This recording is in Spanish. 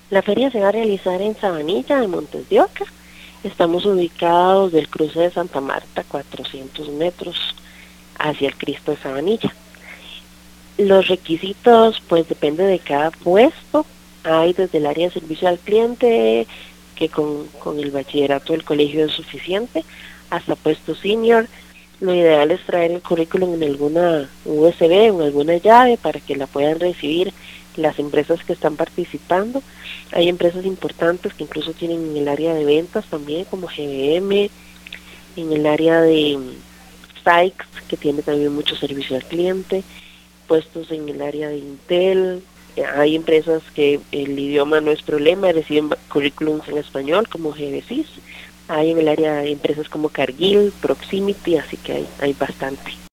La feria se va a realizar en Sabanilla, de Montes de Oca. Estamos ubicados del cruce de Santa Marta, 400 metros hacia el Cristo de Sabanilla. Los requisitos, pues depende de cada puesto. Hay desde el área de servicio al cliente, que con el bachillerato del colegio es suficiente, hasta puesto senior. Lo ideal es traer el currículum en alguna USB o en alguna llave para que la puedan recibir las empresas que están participando. Hay empresas importantes que incluso tienen en el área de ventas también, como GBM, en el área de Sykes, que tiene también mucho servicio al cliente, puestos en el área de Intel. Hay empresas que el idioma no es problema, reciben currículums en español, como GBSIS. Hay en el área de empresas como Cargill, Proximity, así que hay bastante.